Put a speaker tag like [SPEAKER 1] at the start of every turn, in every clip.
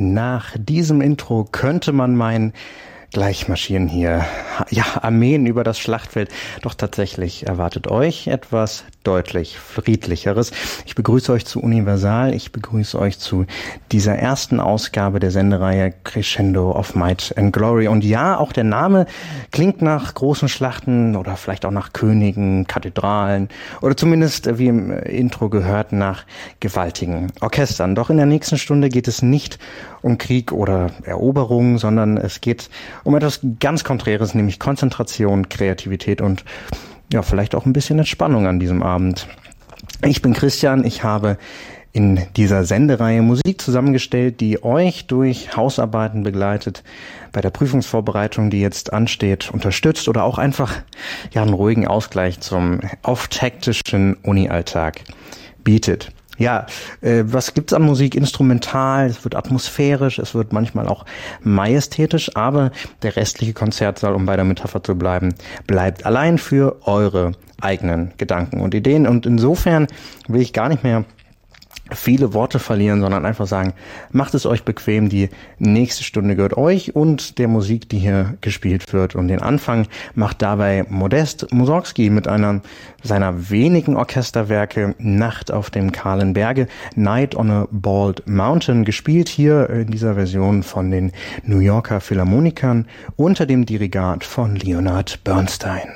[SPEAKER 1] Nach diesem Intro könnte man meinen, gleich marschieren hier, ja, Armeen über das Schlachtfeld. Doch tatsächlich erwartet euch etwas deutlich friedlicheres. Ich begrüße euch zu Universal. Ich begrüße euch zu dieser ersten Ausgabe der Sendereihe Crescendo of Might and Glory. Und ja, auch der Name klingt nach großen Schlachten oder vielleicht auch nach Königen, Kathedralen oder zumindest, wie im Intro gehört, nach gewaltigen Orchestern. Doch in der nächsten Stunde geht es nicht um Krieg oder Eroberung, sondern es geht um etwas ganz Konträres, nämlich Konzentration, Kreativität und ja, vielleicht auch ein bisschen Entspannung an diesem Abend. Ich bin Christian, ich habe in dieser Sendereihe Musik zusammengestellt, die euch durch Hausarbeiten begleitet, bei der Prüfungsvorbereitung, die jetzt ansteht, unterstützt oder auch einfach ja einen ruhigen Ausgleich zum oft hektischen Uni-Alltag bietet. Ja, was gibt's an Musik? Instrumental, es wird atmosphärisch, es wird manchmal auch majestätisch, aber der restliche Konzertsaal, um bei der Metapher zu bleiben, bleibt allein für eure eigenen Gedanken und Ideen. Und insofern will ich gar nicht mehr viele Worte verlieren, sondern einfach sagen, macht es euch bequem, die nächste Stunde gehört euch und der Musik, die hier gespielt wird. Und den Anfang macht dabei Modest Mussorgsky mit einer seiner wenigen Orchesterwerke Nacht auf dem kahlen Berge, Night on a Bald Mountain, gespielt hier in dieser Version von den New Yorker Philharmonikern unter dem Dirigat von Leonard Bernstein.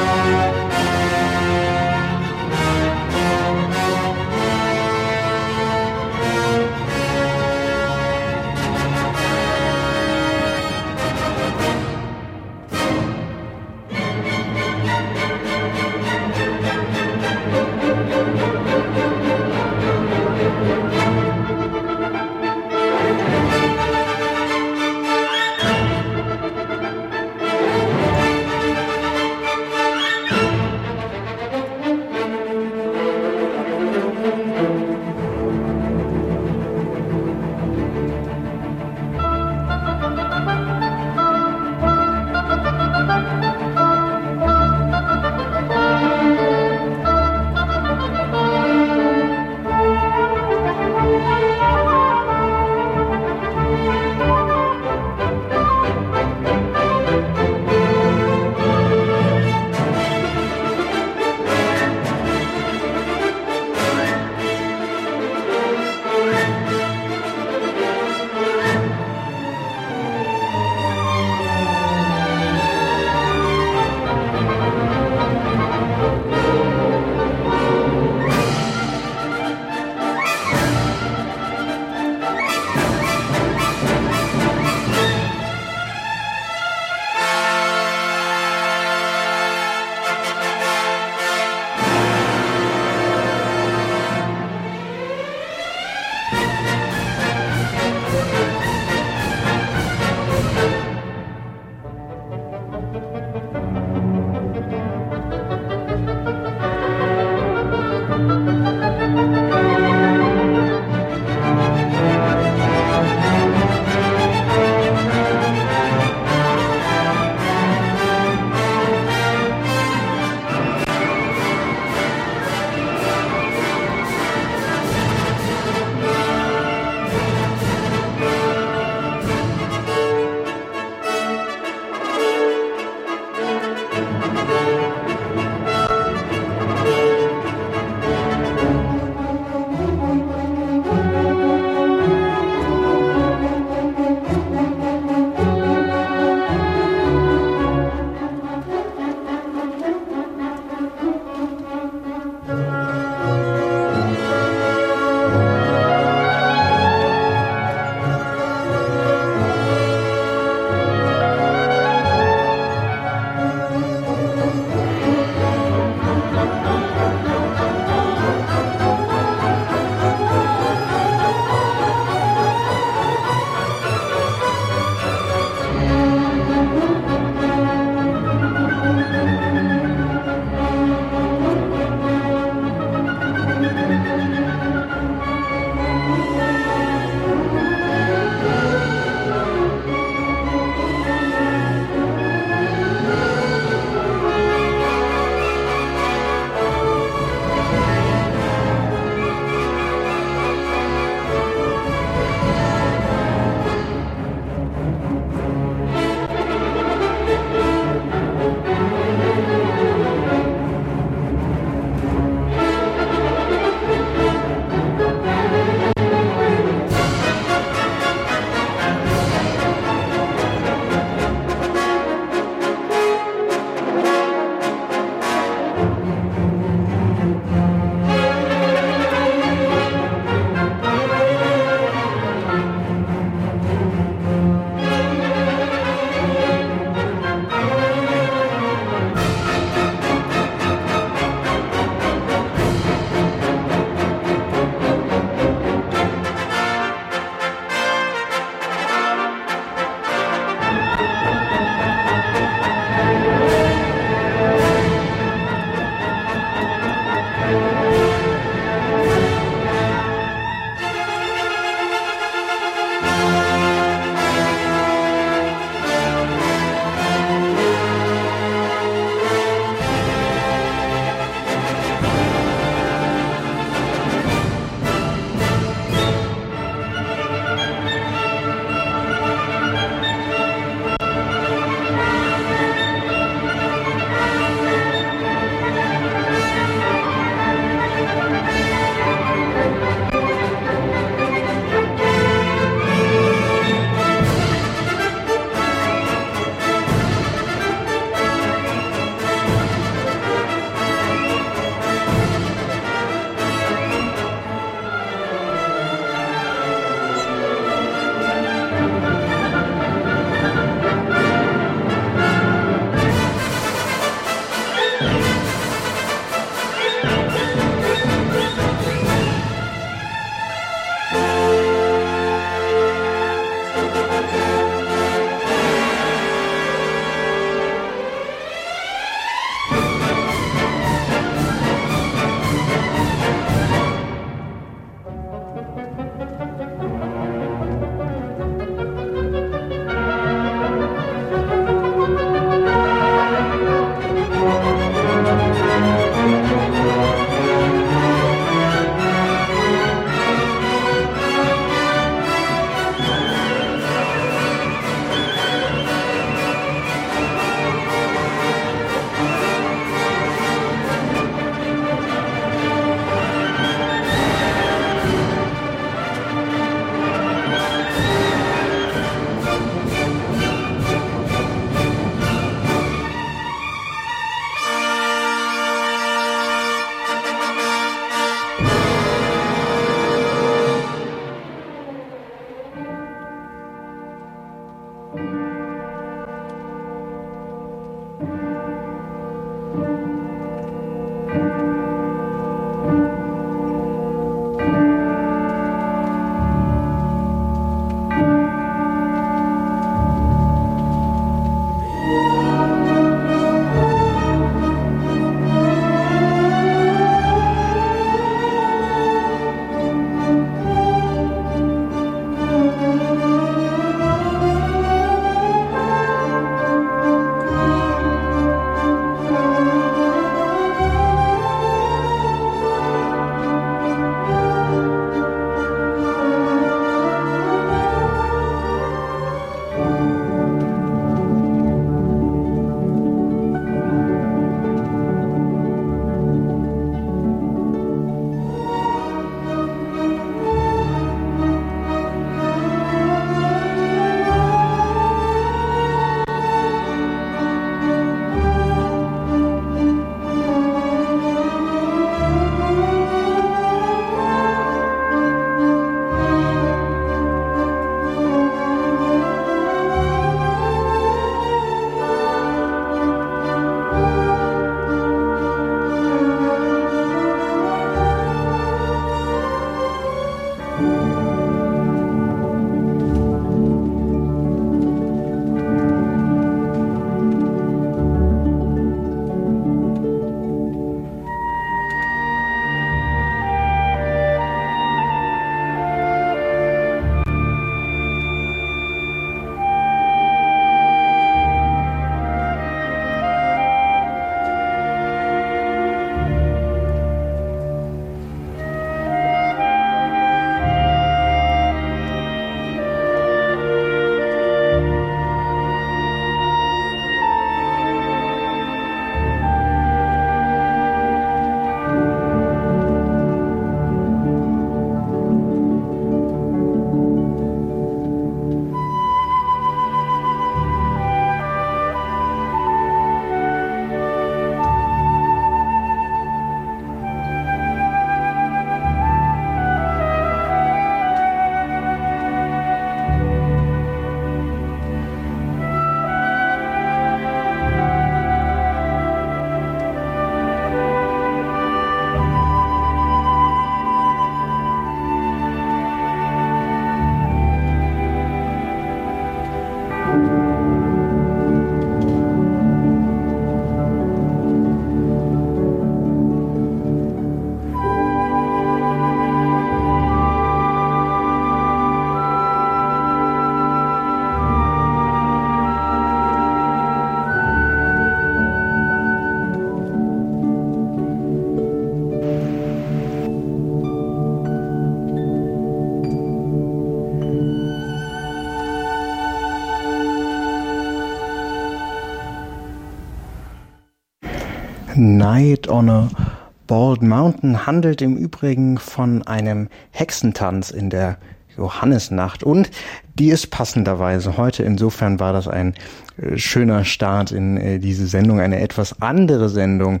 [SPEAKER 1] Night on a Bald Mountain handelt im Übrigen von einem Hexentanz in der Johannisnacht und die ist passenderweise heute. Insofern war das ein schöner Start in diese Sendung, eine etwas andere Sendung,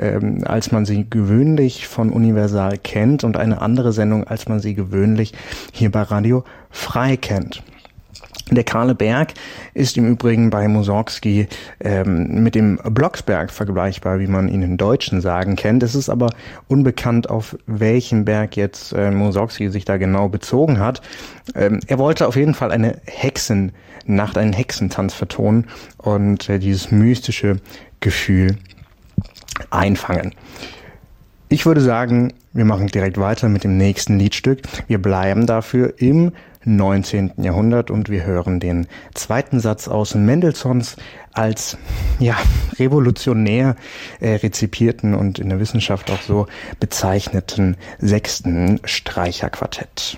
[SPEAKER 1] als man sie gewöhnlich von Universal kennt und eine andere Sendung, als man sie gewöhnlich hier bei Radio Frei kennt. Der Kahle Berg ist im Übrigen bei Mussorgsky mit dem Blocksberg vergleichbar, wie man ihn in Deutschen sagen kennt. Es ist aber unbekannt, auf welchen Berg jetzt Mussorgsky sich da genau bezogen hat. Er wollte auf jeden Fall eine Hexennacht, einen Hexentanz vertonen und dieses mystische Gefühl einfangen. Ich würde sagen, wir machen direkt weiter mit dem nächsten Liedstück. Wir bleiben dafür im 19. Jahrhundert und wir hören den zweiten Satz aus Mendelssohns als revolutionär rezipierten und in der Wissenschaft auch so bezeichneten 6. Streicherquartett.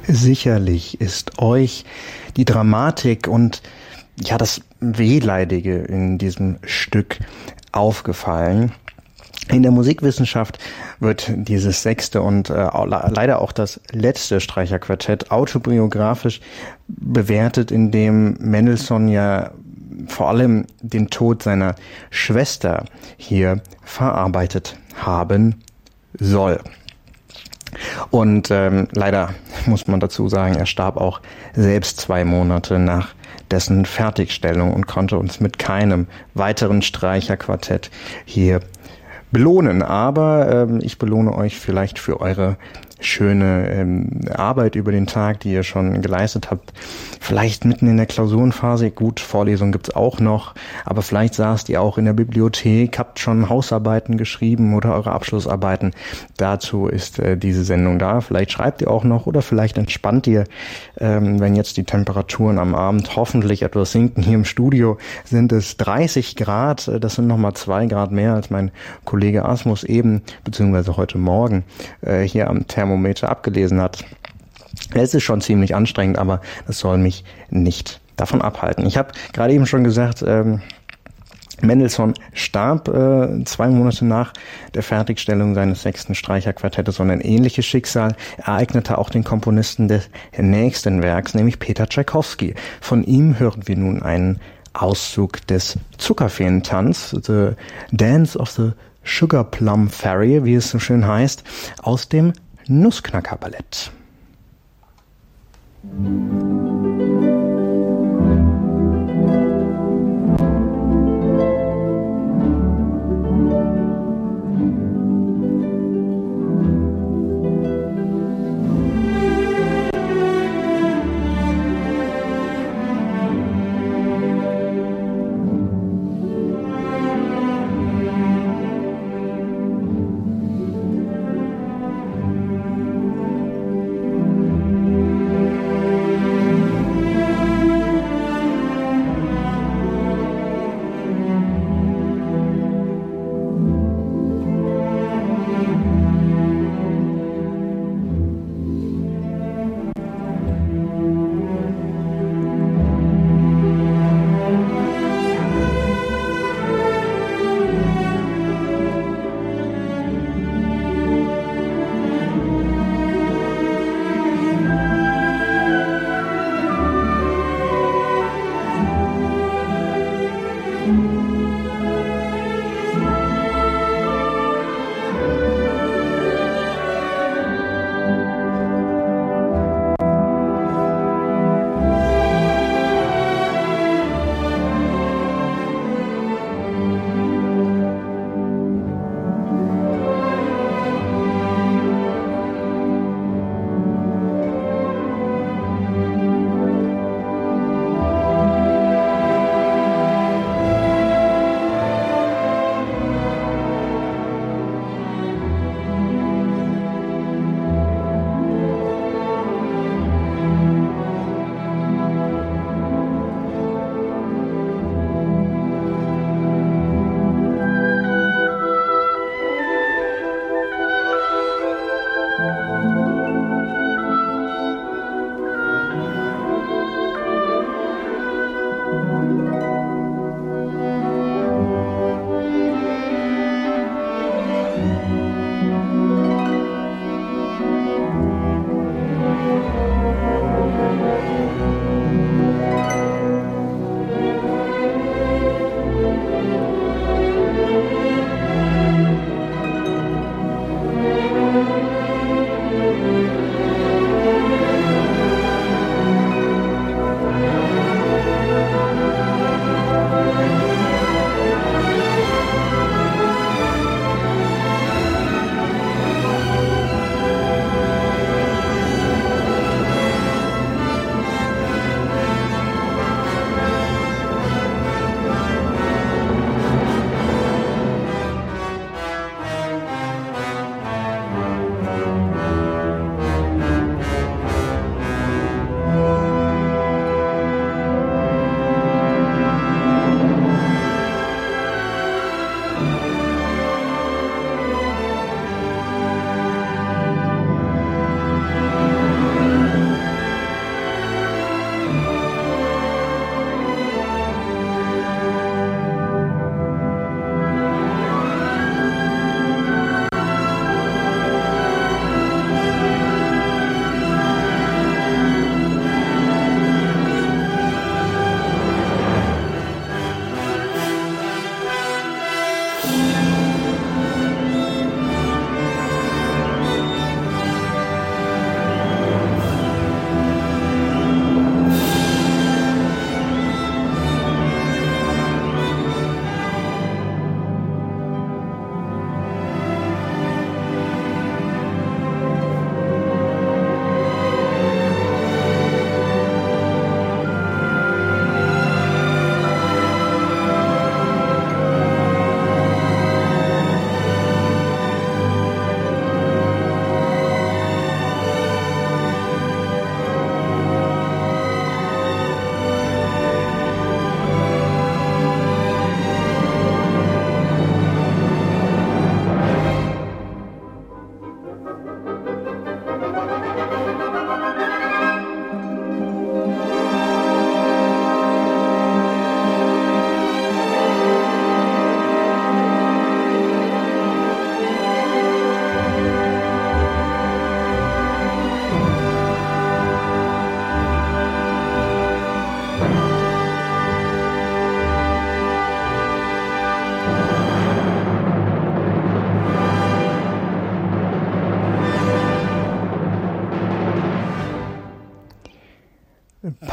[SPEAKER 1] Sicherlich ist euch die Dramatik und ja das Wehleidige in diesem Stück aufgefallen. In der Musikwissenschaft wird dieses 6. und leider auch das letzte Streicherquartett autobiografisch bewertet, indem Mendelssohn ja vor allem den Tod seiner Schwester hier verarbeitet haben soll. Und leider muss man dazu sagen, er starb auch selbst 2 Monate nach dessen Fertigstellung und konnte uns mit keinem weiteren Streicherquartett hier belohnen. Aber ich belohne euch vielleicht für eure schöne Arbeit über den Tag, die ihr schon geleistet habt. Vielleicht mitten in der Klausurenphase, gut, Vorlesungen gibt's auch noch, aber vielleicht saßt ihr auch in der Bibliothek, habt schon Hausarbeiten geschrieben oder eure Abschlussarbeiten. Dazu ist diese Sendung da. Vielleicht schreibt ihr auch noch oder vielleicht entspannt ihr, wenn jetzt die Temperaturen am Abend hoffentlich etwas sinken. Hier im Studio sind es 30 Grad, das sind nochmal 2 Grad mehr als mein Kollege Asmus eben, beziehungsweise heute Morgen hier am Thermometer abgelesen hat. Es ist schon ziemlich anstrengend, aber das soll mich nicht davon abhalten. Ich habe gerade eben schon gesagt, Mendelssohn starb 2 Monate nach der Fertigstellung seines 6. Streicherquartettes und ein ähnliches Schicksal ereignete auch den Komponisten des nächsten Werks, nämlich Peter Tschaikowski. Von ihm hören wir nun einen Auszug des Zuckerfeentanz, The Dance of the Sugar Plum Fairy, wie es so schön heißt, aus dem Nussknacker-Ballett.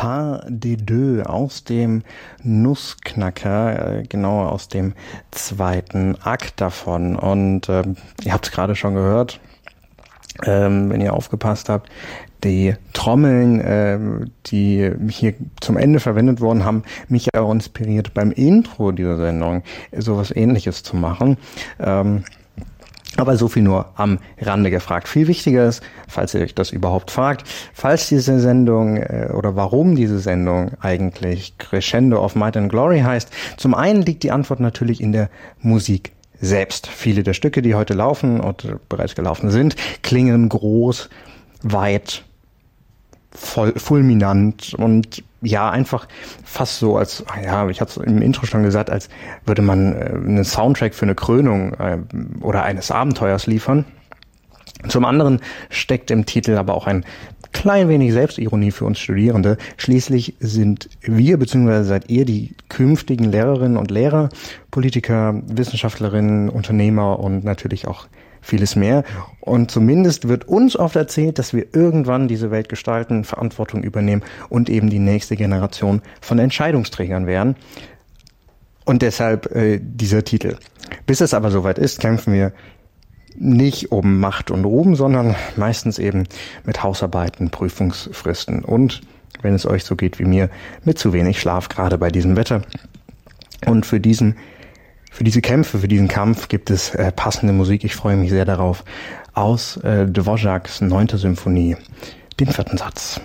[SPEAKER 1] Pas de deux aus dem Nussknacker, genau aus dem zweiten Akt davon. Und ihr habt es gerade schon gehört, wenn ihr aufgepasst habt, die Trommeln, die hier zum Ende verwendet wurden, haben mich auch inspiriert, beim Intro dieser Sendung sowas Ähnliches zu machen. Aber so viel nur am Rande gefragt. Viel wichtiger ist, falls ihr euch das überhaupt fragt, falls diese Sendung oder warum diese Sendung eigentlich Crescendo of Might and Glory heißt. Zum einen liegt die Antwort natürlich in der Musik selbst. Viele der Stücke, die heute laufen und bereits gelaufen sind, klingen groß, weit, fulminant und ja, einfach fast so als, ja, ich hatte es im Intro schon gesagt, als würde man einen Soundtrack für eine Krönung oder eines Abenteuers liefern. Zum anderen steckt im Titel aber auch ein klein wenig Selbstironie für uns Studierende. Schließlich sind wir bzw. seid ihr die künftigen Lehrerinnen und Lehrer, Politiker, Wissenschaftlerinnen, Unternehmer und natürlich auch vieles mehr. Und zumindest wird uns oft erzählt, dass wir irgendwann diese Welt gestalten, Verantwortung übernehmen und eben die nächste Generation von Entscheidungsträgern werden. Und deshalb dieser Titel. Bis es aber soweit ist, kämpfen wir nicht um Macht und Ruhm, sondern meistens eben mit Hausarbeiten, Prüfungsfristen und, wenn es euch so geht wie mir, mit zu wenig Schlaf, gerade bei diesem Wetter. Und für diese Kämpfe, für diesen Kampf gibt es passende Musik. Ich freue mich sehr darauf. Aus Dvořáks 9. Symphonie, den 4. Satz.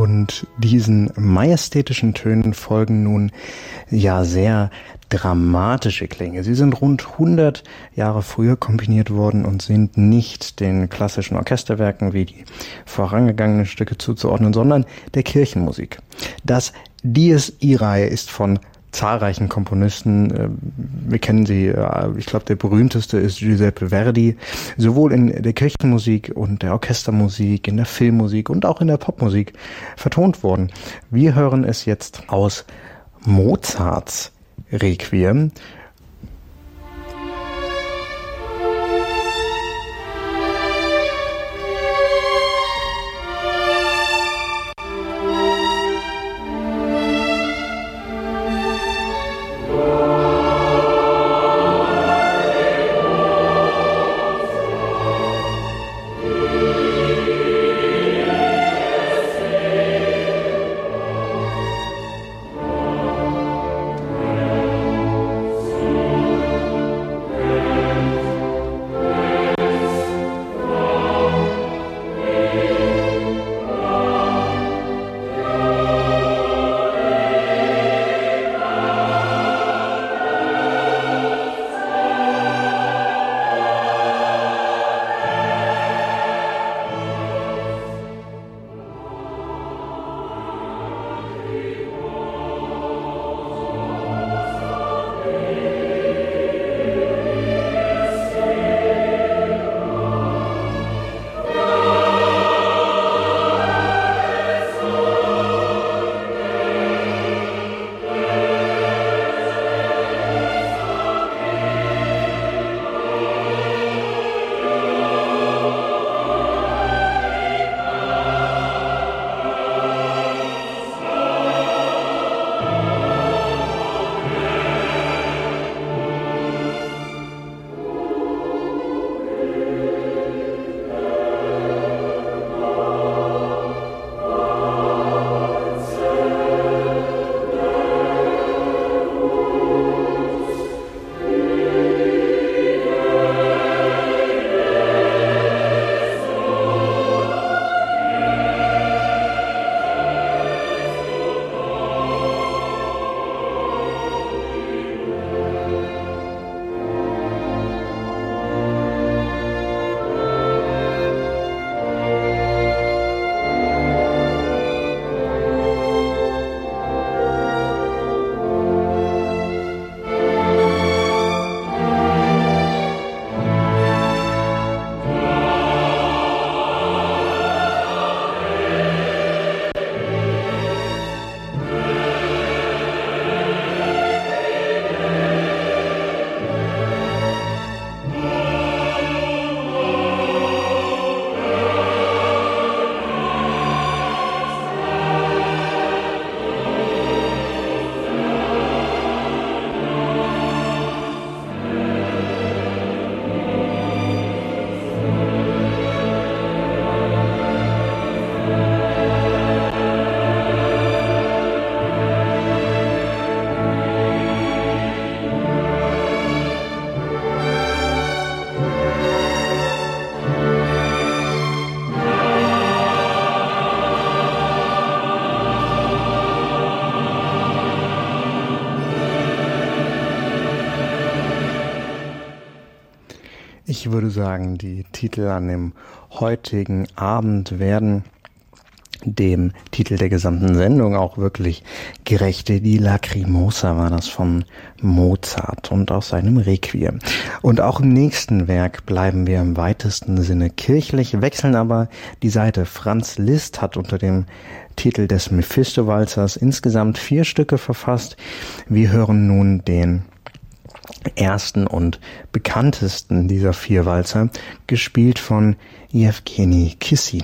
[SPEAKER 1] Und diesen majestätischen Tönen folgen nun ja sehr dramatische Klänge. Sie sind rund 100 Jahre früher komponiert worden und sind nicht den klassischen Orchesterwerken wie die vorangegangenen Stücke zuzuordnen, sondern der Kirchenmusik. Das Dies Irae ist von zahlreichen Komponisten, wir kennen sie, ich glaube der berühmteste ist Giuseppe Verdi, sowohl in der Kirchenmusik und der Orchestermusik, in der Filmmusik und auch in der Popmusik vertont worden. Wir hören es jetzt aus Mozarts Requiem. Ich würde sagen, die Titel an dem heutigen Abend werden dem Titel der gesamten Sendung auch wirklich gerecht. Die Lacrimosa war das von Mozart und aus seinem Requiem. Und auch im nächsten Werk bleiben wir im weitesten Sinne kirchlich, wechseln aber die Seite. Franz Liszt hat unter dem Titel des Mephisto-Walzers insgesamt 4 Stücke verfasst. Wir hören nun den ersten und bekanntesten dieser 4 Walzer, gespielt von Jewgeni Kissin.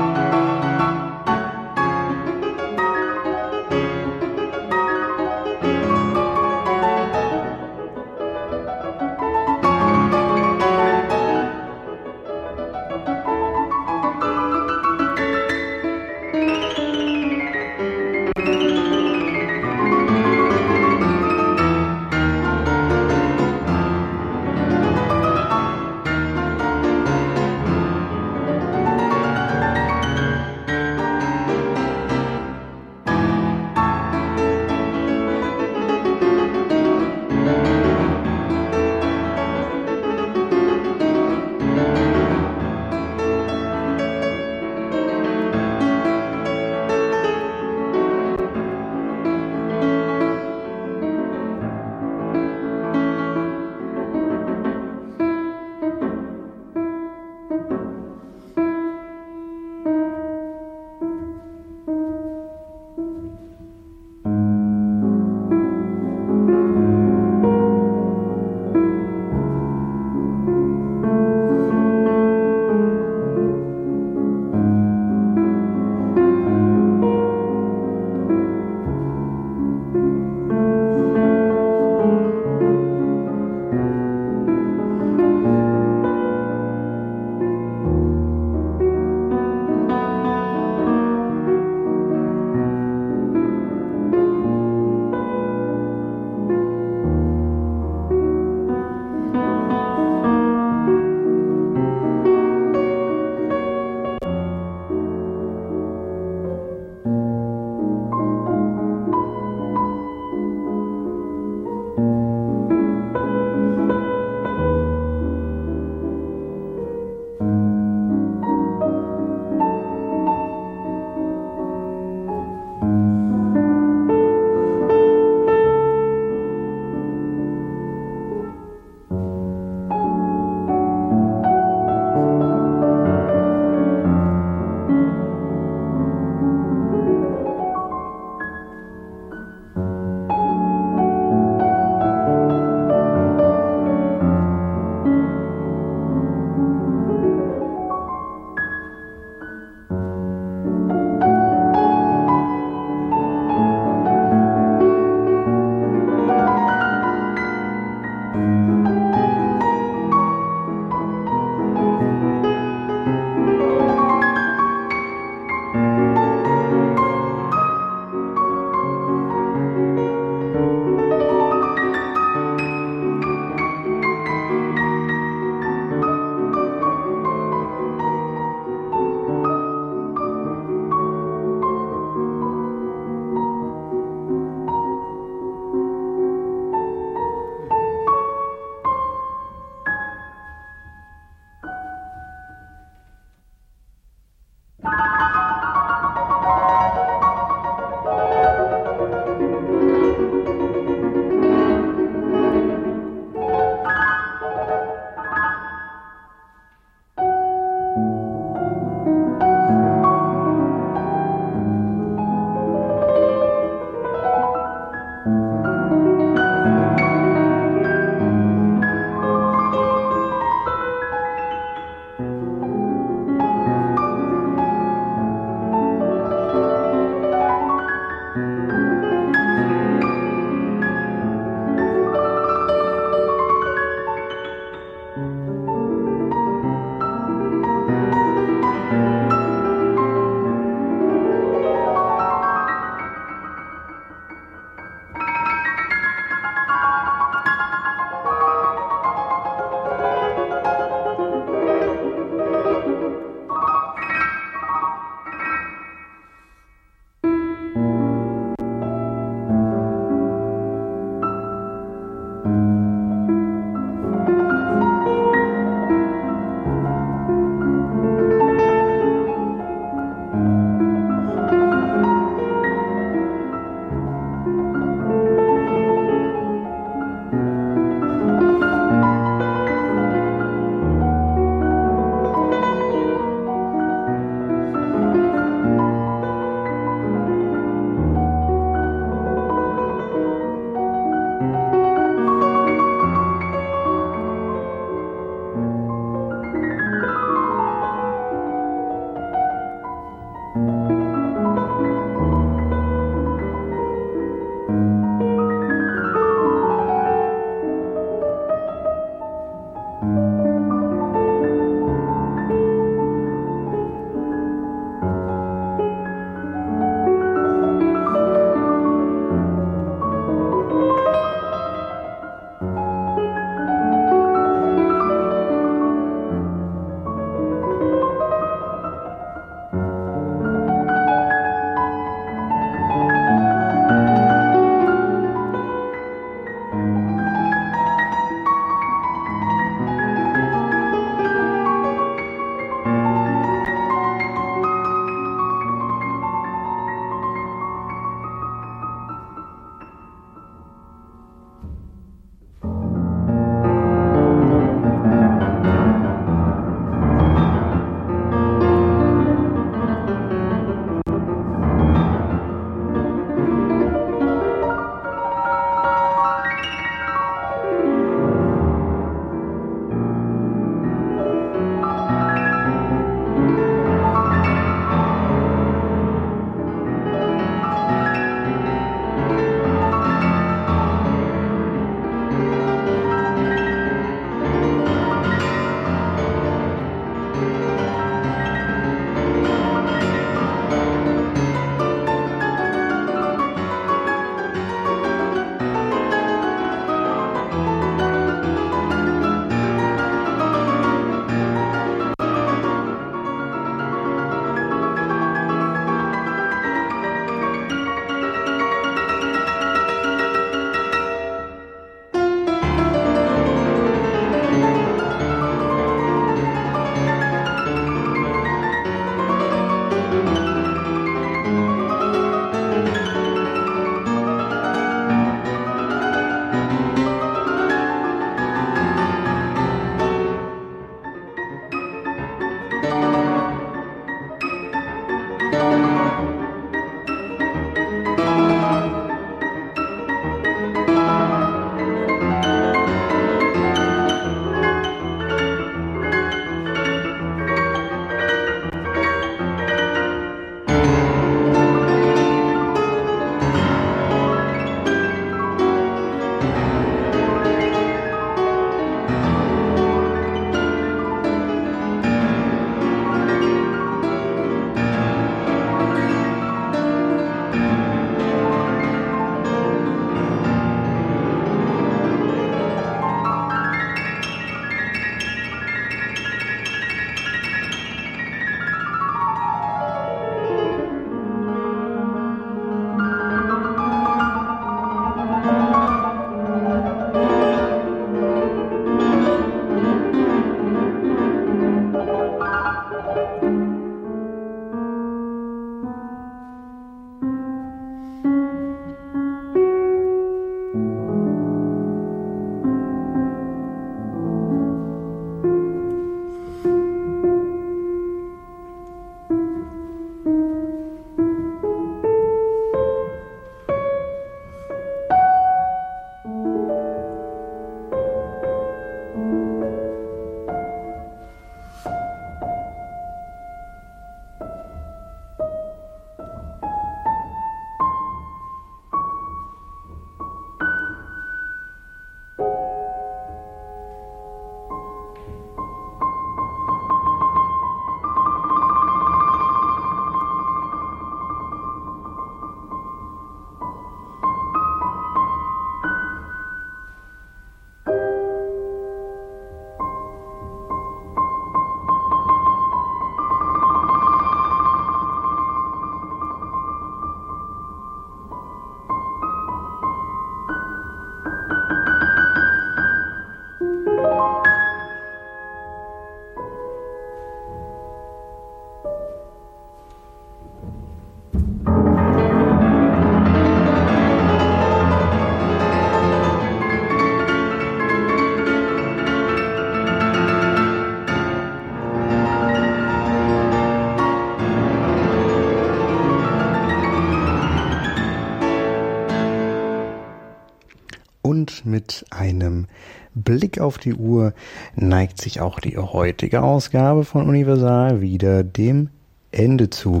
[SPEAKER 1] Und mit einem Blick auf die Uhr neigt sich auch die heutige Ausgabe von Universal wieder dem Ende zu.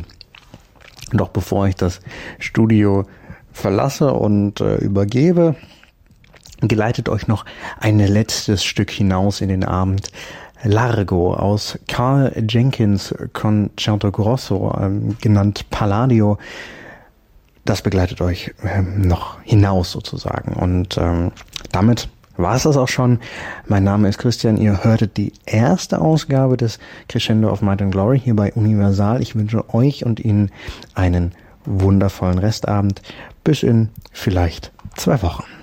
[SPEAKER 1] Doch bevor ich das Studio verlasse und übergebe, geleitet euch noch ein letztes Stück hinaus in den Abend. Largo aus Carl Jenkins Concerto Grosso, genannt Palladio. Das begleitet euch noch hinaus sozusagen. Und damit war es das auch schon. Mein Name ist Christian. Ihr hörtet die erste Ausgabe des Crescendo of Might and Glory hier bei Universal. Ich wünsche euch und Ihnen einen wundervollen Restabend. Bis in vielleicht 2 Wochen.